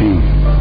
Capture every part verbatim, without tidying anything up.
الرحیم.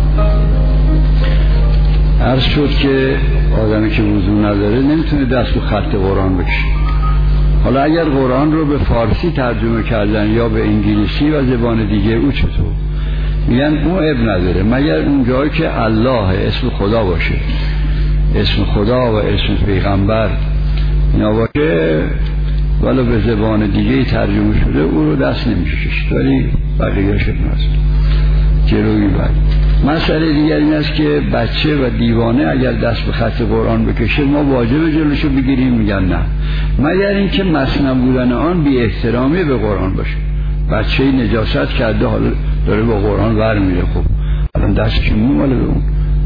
عرض شد که آدمی که وضو نداره نمیتونه دست رو خط قرآن بکشه. حالا اگر قرآن رو به فارسی ترجمه کردن یا به انگلیسی و زبان دیگه او چطور؟ میگن اون اب نداره مگر اون جایی که الله اسم خدا باشه، اسم خدا و اسم پیغمبر اینا باشه، ولی به زبان دیگه ترجمه شده او رو دست نمیشه کشید، ولی بقیه شد نست جلوی بعد. مسئله دیگر این است که بچه و دیوانه اگر دست به خط قرآن بکشه ما واجب جلوشو بگیریم؟ میگن نه، مگر اینکه مسنون بودن آن بی احترامی به قرآن باشه. بچه نجاست کرده حالا داره با قرآن ور میره، خب الان دستش میماله به اون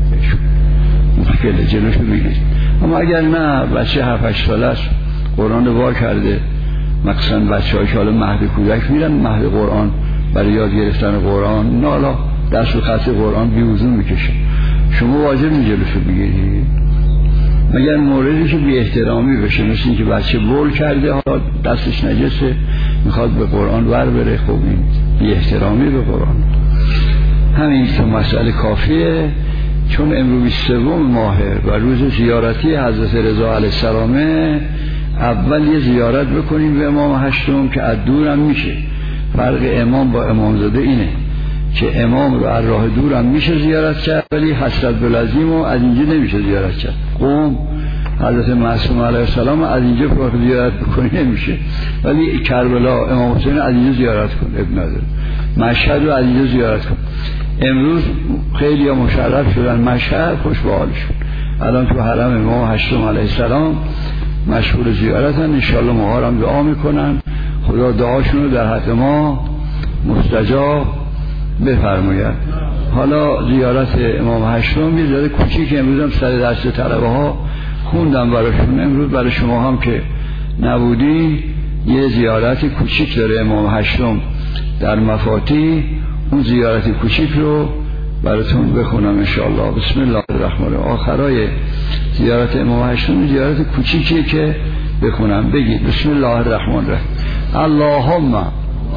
مشکله، جلوشو بگیریم. اما اگر نه بچه هفت هشت ساله است قرآن وا کرده، مثلا بچه های که حالا مهد کودک میرن مهد قرآن برای یاد گرفتن قرآن، نه حالا دست به خط قرآن بی وضو میکشه، شما واجب می جلوشو بگیرید. مگر موردی که بی احترامی بشه، مثل این که بچه بول کرده حالا دستش نجسه میخواد به قرآن ور بره، خب این بی احترامی به قرآن. همین تو مسئله کافیه. چون امروز بیست و سوم ماهه و روز زیارتی حضرت رضا علیه السلامه، اول یه زیارت بکنیم به امام هشتم که از دورم میشه. فرق امام با امامزاده اینه که امام رو از راه دورم میشه زیارت کرد، ولی حضرت بلعظیم رو از اینجا نمیشه زیارت کرد. قوم حضرت معصوم علیه السلام از اینجا رو زیارت بکنی نمیشه، ولی کربلا امام حسین از اینجا زیارت کن، ابن نداره. مشهد رو از اینجا زیارت کن. امروز خیلی ها مشرف شدن مشهد، خوش به حالشون. الان تو حرم امام هشتم علیه السلام مشغول زیارتن، انشالله ما هم دعا میکنن خدا دعاشون رو در حق ما مستجاب بفرماید. حالا زیارت امام هشتم یه ذره کوچیک امروز هم سر دست طلبه ها خوندم براشون، امروز برای شما هم که نبودی یه زیارت کوچیک داره امام هشتم در مفاتیح، اون زیارت کوچیک رو براتون بخونم انشاءالله. بسم الله الرحمن الرحیم. آخرای زیارت امام هشتم زیارت کوچیکیه که بخونم. بگید بسم الله الرحمن الرحیم. اللهم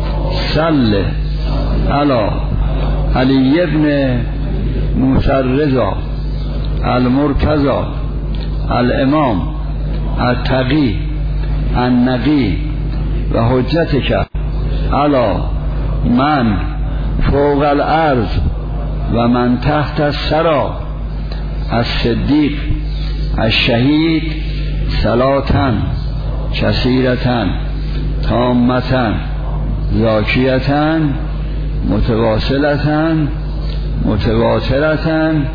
صل علی علی ابن موسی الرضا المرتضی الامام التقی النقی و حجتک علی من فوق الارض و من تحت الثری الصدیق الشهید صلاتن کثیرتن تامتن زاکیتن متواصلتن متواترتن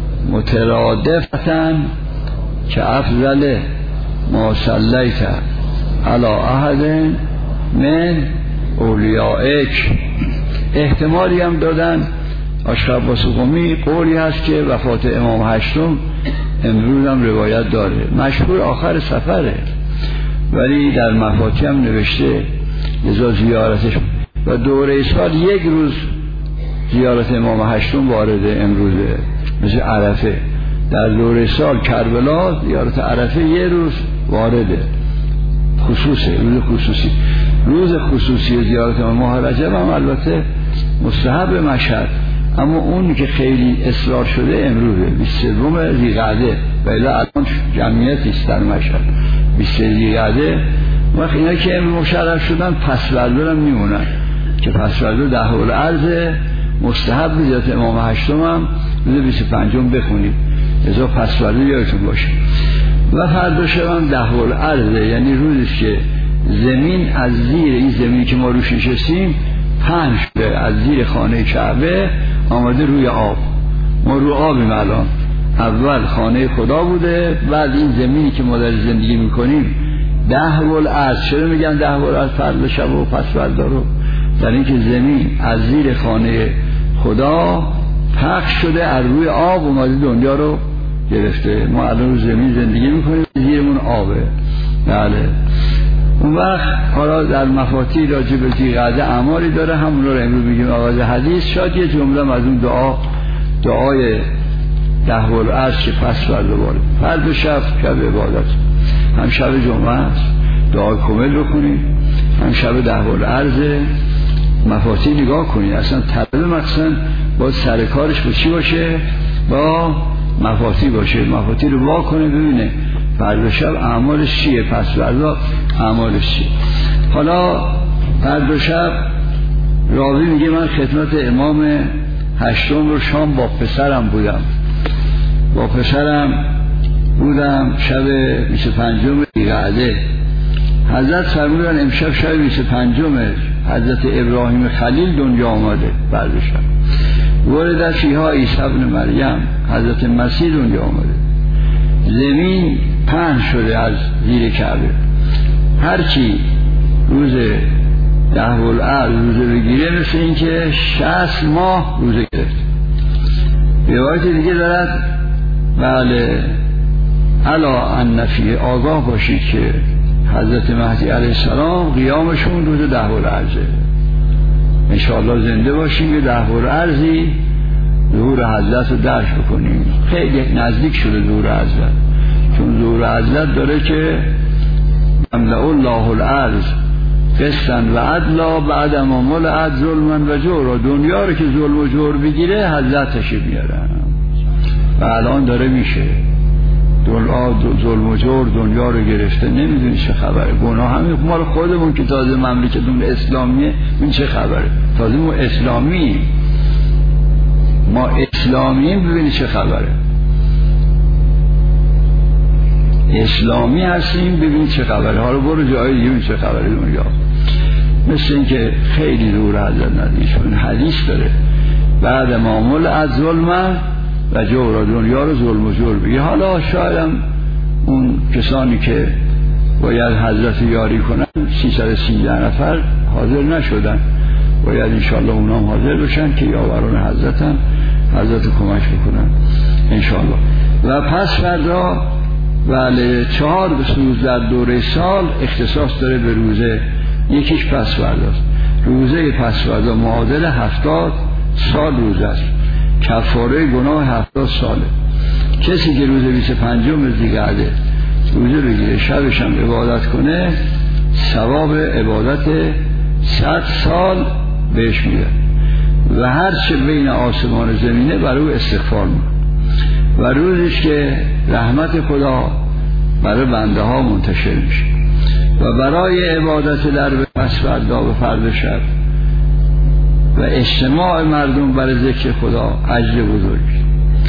مترادفتن که افضل ما صلیت علی احد من اولیائک. احتمالی هم دادن اشرف عباس قمی قولی هست که وفات امام هشتم امروز هم روایت داره، مشهور آخر سفره، ولی در مفاتیح هم نوشته لذا زیارتش و دوره سال یک روز زیارت امام هشتم وارده امروزه، مثل عرفه. در دوره سال کربلا زیارت عرفه یه روز وارده، خصوصه، روز خصوصی. روز خصوصی زیارت ماه رجب هم البته مستحب مشهد، اما اون که خیلی اصرار شده امروزه بیست و سوم ذی‌قعده، ولی الان جمعیت است در مشهد بیست ذی‌قعده. وقت اینا که امروز مشرف شدن پسورده هم میمونن که پسورده ده الارض مستحب زیارت امام هشتم هم روز بیست و پنجم بخونید، ازا پسورده یادتون باشه. و فردا شب هم ده الارض، یعنی روزی که زمین از زیر این زمینی که ما روش نشستیم پهن شده، از زیر خانه کعبه آمده روی آب. ما رو آبیم الان، اول خانه خدا بوده، بعد این زمینی که ما در زندگی میکنیم ده الارض. چرا میگن ده الارض فردا شب و پسورده رو؟ در اینکه زمین از زیر خانه خدا پخش شده، از روی آب اومده دنیا رو گرفته. ما الان رو زمین زندگی میکنیم، زیرمون آبه. بله. اون وقت حالا در مفاتیح راجع به ذی‌قعده اعمالی داره، همون رو امروز میگیم آغاز حدیث. شاید یه جمله از اون دعا، دعای ده الارض که پس فردا باره فردا شب شب عبادت، هم شب جمعه است دعای کامل بکنیم، هم شب ده الارض مفاتیح نگاه کنید. اصلا طلب مقصد با سر کارش با چی باشه؟ با مفاتیح باشه. مفاتیح رو وا کنه ببینه فردا شب اعمالش چیه، پس فردا اعمالش چیه. حالا فردا شب راوی میگه من خدمت امام هشتم رو شام با پسرم بودم با پسرم بودم شب بیست و پنجم ذی‌قعده. حضرت فرمودن امشب شب بیست و پنجم حضرت ابراهیم خلیل دنیا آمده. فردا شب ولد فیها عیسی ابن مریم، حضرت مسیح دنیا آمده. زمین پهن شده از زیر کعبه. هر کی روز ده العرض روزه بگیره مثل این که شصت ماه روزه گرفت. روایت دیگه دارد بله الا ان فیه، آگاه باشید که حضرت مهدی علیه السلام قیامشون روز ده العرضه. انشاءالله زنده باشیم یه ده العرضی ظهور حضرت رو درک بکنیم. خیلی نزدیک شده ظهور حضرت، چون ظهور حضرت داره که املأ الله الارض قسطا و عدلا بعد ما ملئت ظلما و جورا. دنیا رو که ظلم و جور بگیره حضرت تشریف میارن و الان داره میشه. ظلم و جور دنیا رو گرفته، نمیدونی چه خبره. گناه همین مال خودمون که تازه مملکتون اسلامیه، این چه خبره؟ تازه ما اسلامی ما اسلامیم، ببینی چه خبره. اسلامی هستیم ببین چه خبره. حالا برو جای دیگه چه خبره دنیا. مثل این که خیلی دور حضرت ندیشون حدیث داره بعد معمول از ظلم و جور دنیا رو ظلم و جور بگی. حالا شاید اون کسانی که باید حضرت یاری کنن سیصد و سیزده نفر حاضر نشدن، باید انشاءالله اونام حاضر بشن که یاوران حضرت هم حضرت کمک بکنن انشاءالله. و پس فردا بله چهار روز در دوره سال اختصاص داره به روزه. یکیش پس فرداست. روزه پس فردا معادل هفتاد سال روزه است. کفاره گناه هفتاد ساله. کسی که روز بیست و پنجم ذی‌قعده روزه بگیره شبش هم عبادت کنه ثواب عبادت صد سال بهش میده و هر چه بین آسمان و زمینه برای او استغفار میکنه. و روزش که رحمت خدا برای بنده ها منتشر میشه و برای عبادت در پس فردا و فردا شب و اجتماع مردم برای ذکر خدا اجر بزرگی.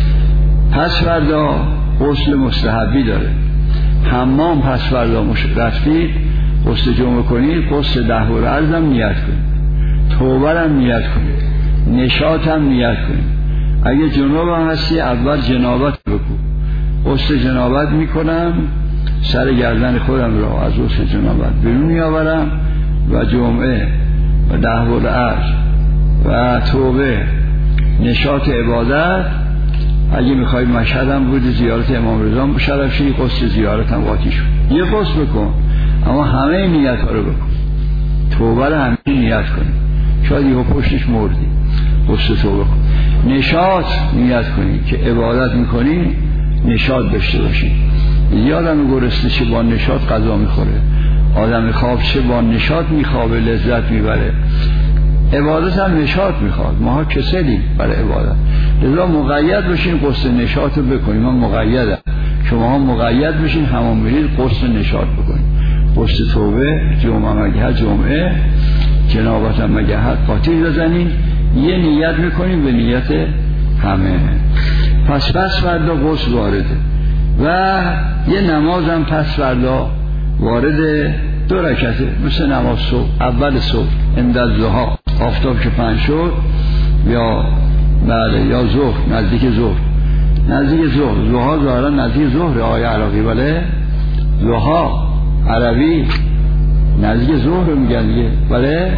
پس فردا غسل مستحبی داره. حمام پس فردا رفتید غسل جمعه کنید، غسل ده العرض هم نیت کنید، توبه هم نیت کنید، نشاط هم نیت کنید. اگه جنوب هم هستی اول جنابت بکن. غسل جنابت میکنم، سر گردن خودم را از غسل جنابت بیرون میآورم و جمعه و ده العرض و توبه نشاط عبادت. اگه میخوای مشهدم بود زیارت امام رضا شرف شدی غسل زیارت هم قاطی شد. یه غسل بکن اما همه نیت ها رو بکن. توبه رو همه نیت کنی، شاید یه پشتش مردی غسل توبه کن. نشاط نیت کنی که عبادت میکنی نشاط داشته باشی. یه آدم گرسنه چه با نشاط غذا میخوره، آدم خواب چه با نشاط میخوابه لذت میبره. عبادت هم نشاط میخواد. ما کسلیم برای عبادت، لذا مقید بشین غسل نشاط رو بکنیم. من مقیدم، شما هم مقید بشین همون برید غسل نشاط بکنیم. غسل توبه جمعه مگه جمعه، جنابت هم مگه قاطی بزنین، یه نیت میکنیم به نیت همه. پس پس فردا غسل وارده و یه نماز هم پس فردا وارده، دو رکعته مثل نماز صبح. اول صبح عند الضحی آفتاب که پهن شد یا بله یا ظهر، نزدیک ظهر نزدیک ظهر ضحی ظاهرا نزدیک ظهر آیه عراقی بله ضحی عربی نزدیک ظهر میگن دیگه بله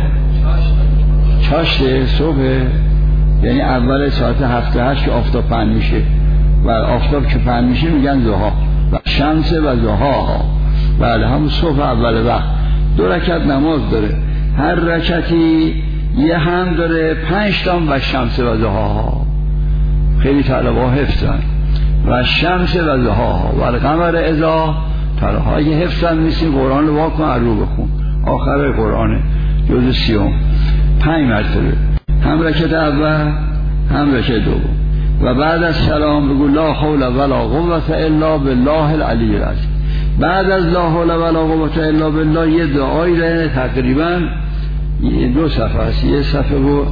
چاشت صبح، یعنی اول ساعت هفت هشت که آفتاب پهن میشه و آفتاب که پهن میشه میگن ضحی و شمس و ضحی. بله همون صبح اول وقت. دو رکعت نماز داره، هر رکعتی یه هم داره پنج تا و شمس و ضحی. خیلی طلبا حفظن و شمس و ضحی و القمر اذا تلاها. اگه حفظن نیستی قرآن رو واکن رو بخون، آخر قرآن جز سیوم. پنج مرتبه، هم رکعت اول هم رکعت دوم. و بعد از سلام بگو لا حول ولا قوة الا بالله العلی العظیم. بعد از لا حول ولا قوة الا بالله یه دعایی داره تقریبا دو صفحه است، یه صفحه و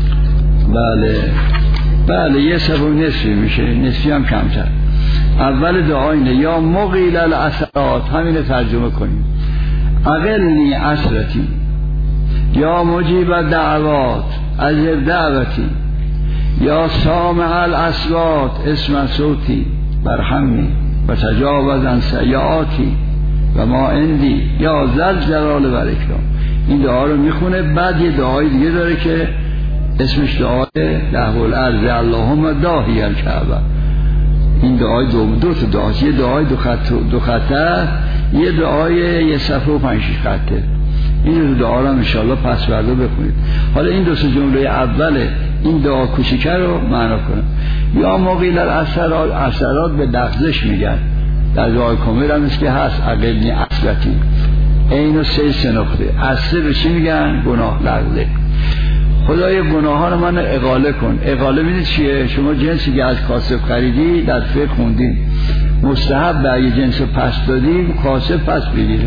بله بله یه صفحه و نصفی میشه، نصفی هم کمتر. اول دعا اینه یا مقیل العثرات، همین ترجمه کنیم، اقلنی عثرتی یا مجیب دعوات عجب دعوتی یا سامع الاصوات اسم صوتی برحمی و تجاوز عن سیئاتی و ما عندی یا ذل جلال و اکرام. این دعا رو میخونه. بعد یه دعای دیگه داره که اسمش دعای لهو الارض اللهم داهی الکعبه. این دعای دو دو تا دعاست، یه دعای دو خط دو خطه، یه دعای یه صفحه و پنج شش خطه. این دو دعا رو ان شاء الله پس فردا بخونید. حالا این دو سه جمله اول این دعا کوچیکه رو معنا کنم. یا مقیل الاثرات، اثرات به لغزش میگن، در دعای کامل هم است که هست اقلنی عثرتی، عین و سه سه نقطه. اصل به چی میگن؟ گناه، لغزه. خدای گناهان من اقاله کن. اقاله میدید چیه؟ شما جنسی که از کاسب خریدی در فقه خوندین، مستحب به اگه جنس پس دادی کاسب پس بگیره.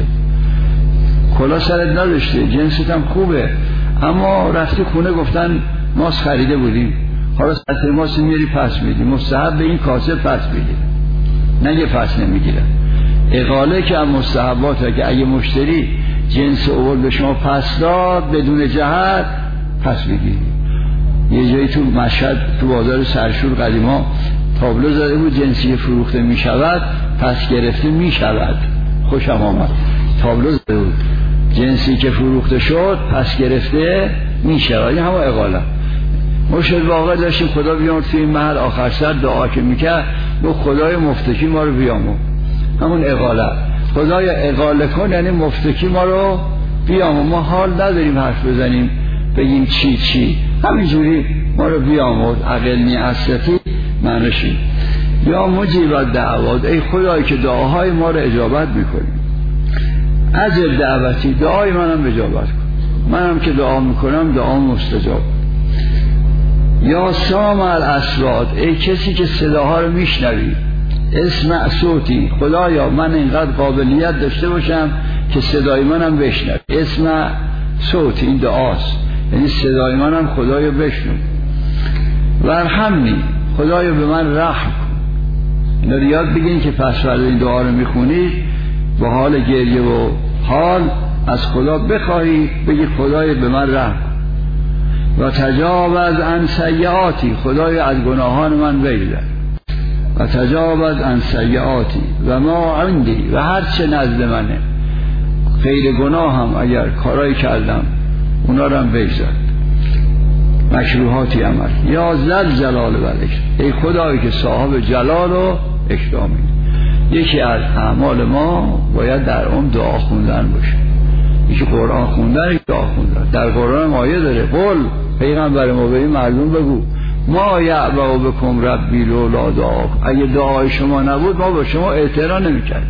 کلا سرت نداشته، جنست هم خوبه، اما رفتی خونه گفتن ماست خریده بودیم، حالا سطر ماست میری پس میدی، مستحب به این کاسب پس بگیره، نگه پس نمیگیره. اقاله که هم مستحباته که اگه مشتری جنس اول به شما پس داد بدون جهت پس بگیری. یه جایی تو مشهد تو بازار سرشور قدیما تابلو زده بود جنسی فروخته می شود پس گرفته می شود. خوشم آمد. تابلو زده بود جنسی که فروخته شد پس گرفته می شود. این همه اقاله. مرشد واقع داشتیم خدا بیامد توی این محل آخر سر دعا که میکرد گفت خدای مفتکی ما رو بیامد. همون اقاله. خدای اقاله کن یعنی مفتکی ما رو بیامد. ما حال نداریم حرف بزنیم بگیم چی چی، همینجوری ما رو بیامرد. اقلنی عثرتی معنیشی یا مجیب دعوات، ای خدایی که دعاهای ما رو اجابت میکنی. عجب دعوتی، دعای منم اجابت کن، منم که دعا میکنم دعا مستجاب. یا سامع الاصوات، ای کسی که صداها رو میشنوی. اسمع صوتی، خدایا من اینقدر قابلیت داشته باشم که صدای منم بشنوی. اسمع صوتی، این دعاست، یعنی صدای منم خدایا بشنو. ورحمنی، خدایا به من رحم کن. اینا رو یاد بگین که پس فردا این دعا رو میخونید با حال گریه و حال از خدا بخواهی، بگی خدایا به من رحم کن. و تجاوز عن سیئاتی، خدایا از گناهان من بگذر. و تجاوز عن سیئاتی و ما عندی، و هر چه نزد منه غیر گناه هم اگر کارایی کردم اونا رو هم بگذار، مکروهاتی عمل. یا ذل جلال و اکرام، ای خدایی که صاحب جلال و اکرامی. یکی از اعمال ما باید در اون دعا خوندن باشه. یکی قرآن خوندن، یکی دعا خوندن. در قرآن آیه داره قل، پیغمبر ما به این مردم بگو ما یعبأ بکم ربی لولا دعاکم، اگه دعای شما نبود ما با شما اعتنا نمی‌کردیم.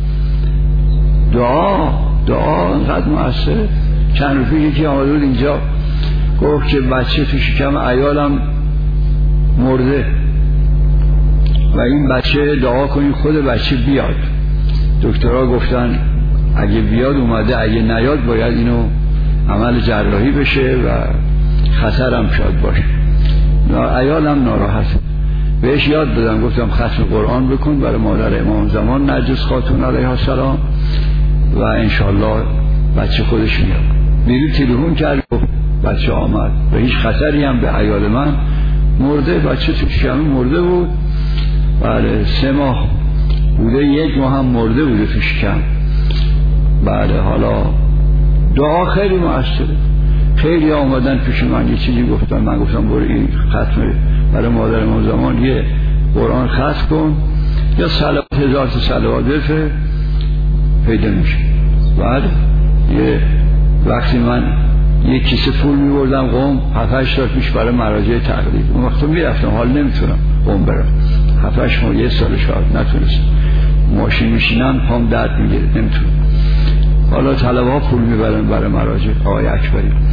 دعا دعا انقدر مؤثره. چند روز یکی آمده بود اینجا گفت که بچه تو شکم عیالم مرده و این بچه دعا کنین خود بچه بیاد. دکترها گفتن اگه بیاد اومده، اگه نیاد باید اینو عمل جراحی بشه و خطرم شاد باشه. عیالم ناراحت، بهش یاد دادم، گفتم ختم قرآن بکن برای مادر امام زمان نرجس خاتون علیها السلام و انشالله بچه خودش میاد. بیرون تلفن کرد بچه آمد و هیچ خطری هم به عیال من مرده. بچه تو شکم مرده بود، بله سه ماه بوده، یک ماه هم مرده بوده تو شکم. بله حالا دعا خیلی مؤثره. خیلی آمدن پیش من یه چیزی گفتن، من گفتم برو این ختم برای مادر امام زمان یه قرآن ختم کن یا صلوات هزار تا صلوات بفرست پیدا میشه. بعد یه وقتی من یه کیسه پول میبردم قم هفت هشت تا پیش برای مراجع تقلید، اون وقت میرفتم، حال نمیتونم قم برم، هفت هشت ماه یه سال شاید نتونستم، ماشین میشینم پام درد میگیره نمیتونم. حالا طلبه ها پول میبرن برای مراجع آقای اکبری.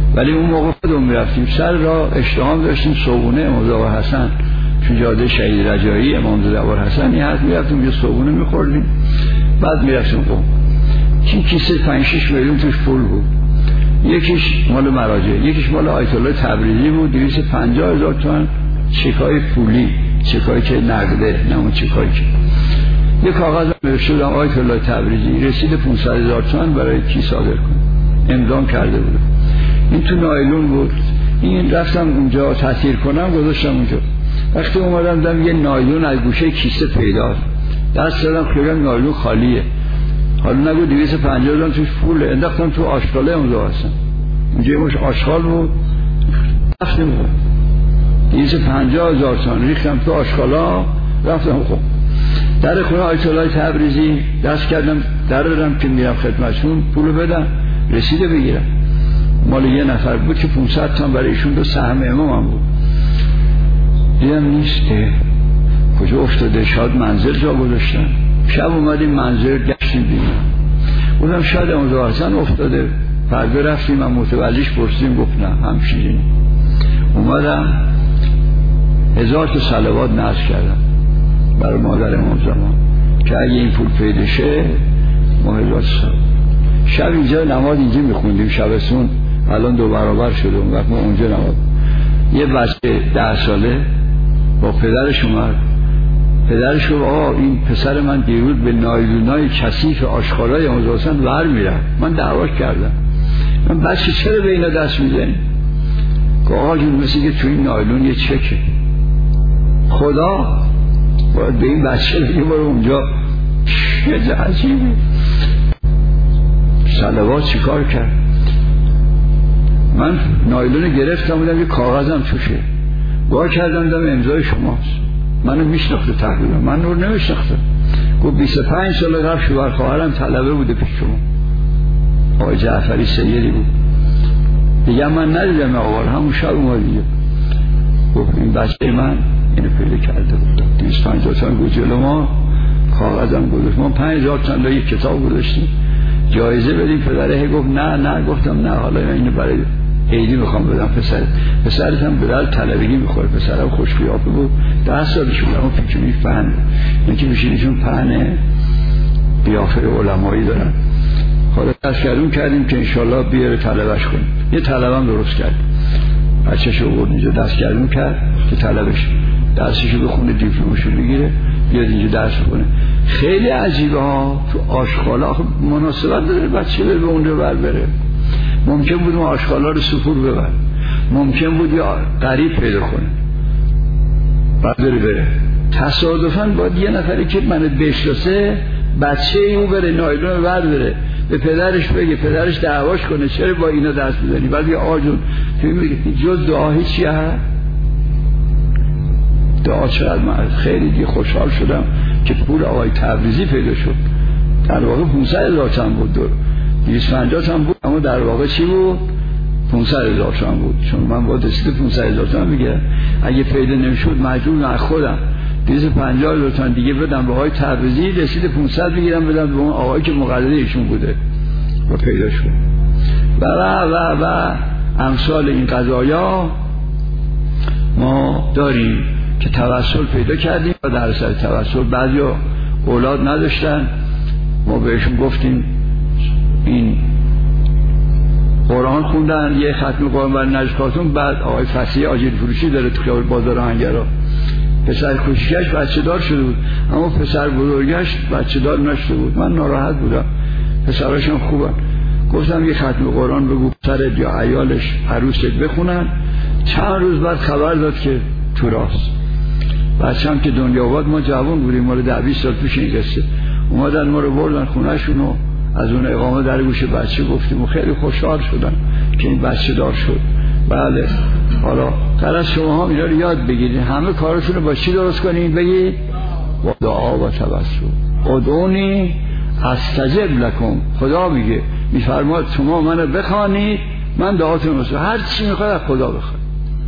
ولی اون موقع خودمون میرفتیم سر راه، اشتهام داشتیم صبحونه امام زاده حسن تو جاده شهید رجایی امام زاده حسن یه حد میرفتیم یه صبحونه میخوردیم، بعد میرفتیم قم. این کیسه پنج شش میلیون توش پول بود، یکیش مال مراجع، یکیش مال آیت الله تبریزی بود دویست و پنجاه هزار تومان چکای پولی، چکایی که نقده، نه اون چکایی که یک کاغذ نوشته بودم آیت الله تبریزی رسید پانصد هزار تومان برای کی صادر کن، امضا کرده بود. این تو نایلون بود. این رفتم اونجا تاثیر کنم گذاشتم اونجا. وقتی اومدم دیدم یه نایلون از گوشه کیسه پیدا، دست دادم خیلی نایلون خالیه، حالا نگو دویست و پنجاه هزار توش پوله، انداختم تو آشغاله امضا هستم. اونجا یه مش آشغال بود، رفتم دویست و پنجاه هزار تومان ریختم تو آشغالا، رفتم خب در خونه آیت الله تبریزی دست کردم، در دادم که میرم خدمتشون پولو بدم، رسیده بگیرم. مال یه نفر بود که پانصد تومان برای ایشون دو سهم امام هم بود. دیدم نیسته، کجا افتاده؟ شاید منزل جا گذاشتن. شب اومدیم منزل گشتیم دیدیم، بودم شاید امام زاده حسن افتاده. فردا رفتیم، من متولیش پرسیدیم، گفت نه همشیرین. اومدم هزار تا صلوات نذر کردم برای مادر امام زمان که اگه این پول پیدا شه ما هزار تا شب اینجا نماز اینجا میخوندیم شبستون، الان دو برابر شده. اون وقت ما اونجا نماز، یه بچه ده ساله با پدرش اومد، پدرش گفت آقا این پسر من دیروز به نایلونای کثیف آشغالای امام زاده حسن ور میرفت، من دعوا کردم، من بچه چرا به اینا دست میزنی؟ گفت آقا جون مثل که تو این نایلون یه چکه، خدا باید به این بچه بگه برو اونجا. چه عجیبی. صلوات چیکار کرد؟ من نایلون گرفتم بودم یه کاغذم توشه، گواه کردم دم امضای شماست. منو میشناخته تقریبا، من نور نمیشناخته. گفت بیست و پنج سال قبل شوهر خواهرم طلبه بوده پیش شما، آقای جعفری سیدی بود. دیگه من ندیدم آقا، همون شب اومد دیگه. گفت این بچه من اینو پیدا کرده بود، دویست و پنجاه تومان بود جلو ما، کاغذم گذاشت، ما پنج هزار تومان یک کتاب گذاشتیم جایزه بدیم. پدره گفت نه نه، گفتم نه حالا اینو برای عیدی میخوام بدم پسر. پسرت هم بدل طلبگی میخوره، پسرم خوش قیافه بود، ده سالش بود اما پیچونی پهن، این که میشینیشون پهن قیافه علمایی دارن. حالا دست کردون کردیم که انشالله بیاره طلبش کنیم. یه طلبم درست کرد، بچه‌شو برد اینجا، دست کردون کرد که طلبش درسشو بخونه، دیپلمشو بگیره، بیاد اینجا درس کنه. خیلی عجیبه ها، تو آشغالا مناسبت داره بچه بره به اونجا بر بره. ممکن بود اون آشغالا رو سفور ببر، ممکن بود یه غریب پیدا کنه بعد بره بره. تصادفاً باید یه نفری که منو بشناسه بچه او بره نایلون بر بره، به پدرش بگه، پدرش دعواش کنه چرا با اینا دست میزنی. بعد یه آجون جز دعا هیچی هست؟ دعا چقدر من خیلی دیگه خوشحال شدم که پول آقای تبریزی پیدا شد. در واقع پانصد هزار تومان بود، دور دویست و پنجاه تومان بود، اما در واقع چی بود؟ پانصد هزار تومان بود، چون من با دسته پانصد هزار تومان میگیرم. اگه پیدا نمیشد مجبور من خودم دویست و پنجاه هزار تومان دیگه بدم به آقای تبریزی، رسید پانصد بگیرم بدم به اون آقایی که مقلد ایشون بوده و پیدا شد. و و و و امثال این قضایا ما داریم که توسل پیدا کردیم و در اثر توسل بعضیا اولاد نداشتن، ما بهشون گفتیم این قرآن خوندن، یه ختم قرآن برای نجف خاتون. بعد آقای فصیح آجیل فروشی داره تو خیابان بازار آهنگرا، پسر کوچیکش بچه دار شده بود اما پسر بزرگش بچه دار نشده بود. من ناراحت بودم، پسراشم خوبن. گفتم یه ختم قرآن بگو پسرت یا عیالش عروست بخونن. چند روز بعد خبر داد که تو راست. بچه‌م که دنیا آباد، ما جوان بودیم، مال ده بیست سال پیش این قصه، اومدن ما رو بردن خونه‌شون و از اون اقامه در گوش بچه گفتیم و خیلی خوشحال شدن که این بچه دار شد. بله، حالا طرف شما هم اینا رو یاد بگیرید، همه کارتون رو با چی درست کنید؟ بگید با دعا و توسل. ادعونی استجب لکم. خدا میگه، میفرماد شما منو بخوانید من دعاتون رو، هر چی میخواد از خدا بخواد.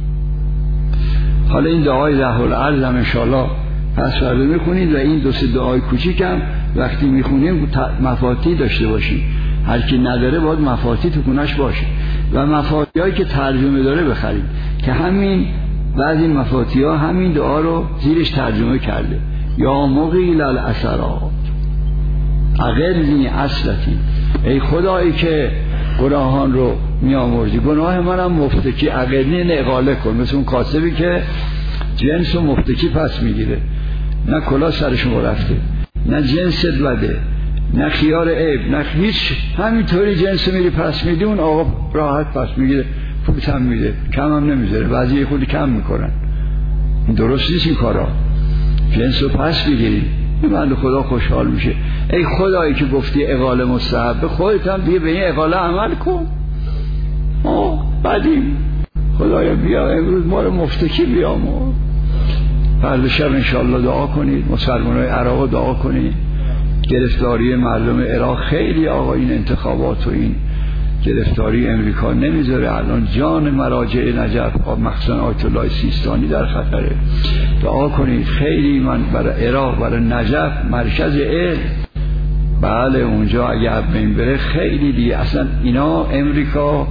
حالا این دعای ره الارض هم انشاءالله پس فردا میخونید و این دو سه دعای کوچیکم وقتی میخونیم مفاتیح داشته باشید. هر کی نداره باید مفاتیح تو خونش باشه. و مفاتیحی که ترجمه داره بخرید که همین بعضی مفاتیح ها همین دعا رو زیرش ترجمه کرده. یا مقیل العثرات اغرنی اصلتی، ای خدایی که گناهان رو میامرزی، گناه منم مفتکی، اغرنی نقاله کن، مثل اون کاسبی که جنس و مفتکی پس میگیره، نه کلا سرشون رفته، نه جنست بده، نه خیار عیب، نه هیچ، همینطوری جنس میری پس میدی، اون آقا راحت پس میگیره، پولت هم میده، کم هم نمیذاره، بعضی یه خودی کم میکنن. درست نیست این کارا، جنس رو پس بگیری، این بنده خدا خوشحال میشه. ای خدایی که گفتی اقاله مستحبه، خودت هم دیگه به این اقاله عمل کن. ما بعدیم خدایا بیا امروز ما رو مفتکی بیام. فردا شب انشاءالله دعا کنید، مسلمانای عراق دعا کنید. گرفتاری مردم عراق خیلی آقا، این انتخابات و این گرفتاری امریکا نمیذاره، الان جان مراجع نجف مخصوصا آیت الله سیستانی در خطره. دعا کنید خیلی. من برای عراق، برای نجف مرکز علم، بله اونجا اگه بین بره خیلی دیگه، اصلا اینا امریکا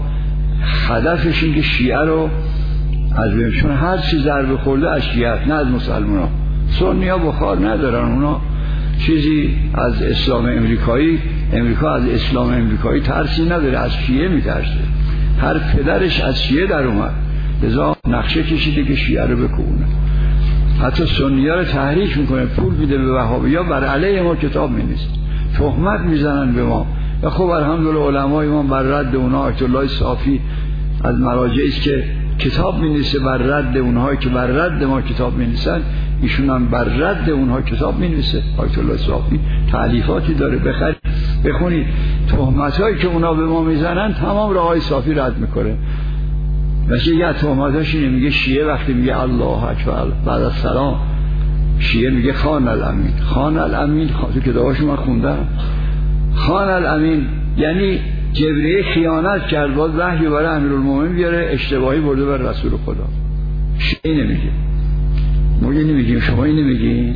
هدفش این که شیعه رو از بین، چون هر چی ضربه خورده از شیعه نه از مسلمان ها. سنی ها بخار ندارن، اونا چیزی از اسلام امریکایی، امریکا از اسلام امریکایی ترسی نداره، از شیعه میترسه. هر پدرش از شیعه در اومد، لذا نقشه کشیده که شیعه رو بکوبونه. حتی سنی ها رو تحریک میکنه، پول میده به وهابی ها، بر علیه ما کتاب مینویسه، تهمت میزنن به ما. و خب الحمدلله علمای ما بر رد اونها، آیت الله صافی از مراجعی است که کتاب می‌نویسه بر رد اونهایی که بر رد ما کتاب می‌نویسن، ایشون هم بر رد اونها کتاب می‌نویسه. آیت الله صافی تالیفاتی داره، بخرید بخونید. تهمتایی که اونا به ما میزنن تمام را آقای صافی رد میکنه. مثلا یه تهمتاش اینه، میگه شیعه وقتی میگه الله اکبر بعد از سلام، شیعه میگه خان الامین. خان الامین تو کتاباشو من خوندم، خان الامین یعنی جبریه خیانت کرد، باز وحی برای امیرالمومنین بیاره، اشتباهی برده بر رسول خدا. شیعه نمیگه، ما نمیگیم، شما این نمیگین،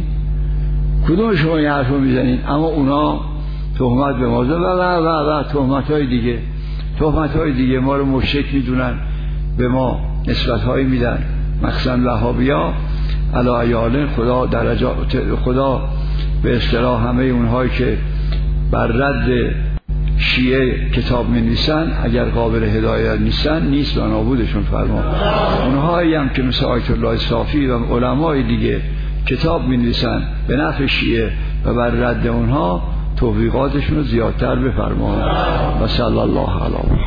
کدوم شما این حرف رو میزنین؟ اما اونا تهمت به ما زدن و و و و تهمت های دیگه، تهمت های دیگه ما رو مشرک میدونن، به ما نسبت هایی میدن، مخصوصا وهابیا علی ایاله. خدا درجات، خدا به اصطلاح همه اونهایی که بر رد شیعه کتاب می نویسن اگر قابل هدایت نیستن نیست و نابودشون فرما. اونهایی هم که مثل آیت الله صافی و علمای دیگه کتاب می نویسن به نفع شیعه و بر رد اونها توفیقاتشون رو زیادتر بفرما. و صلی الله علیه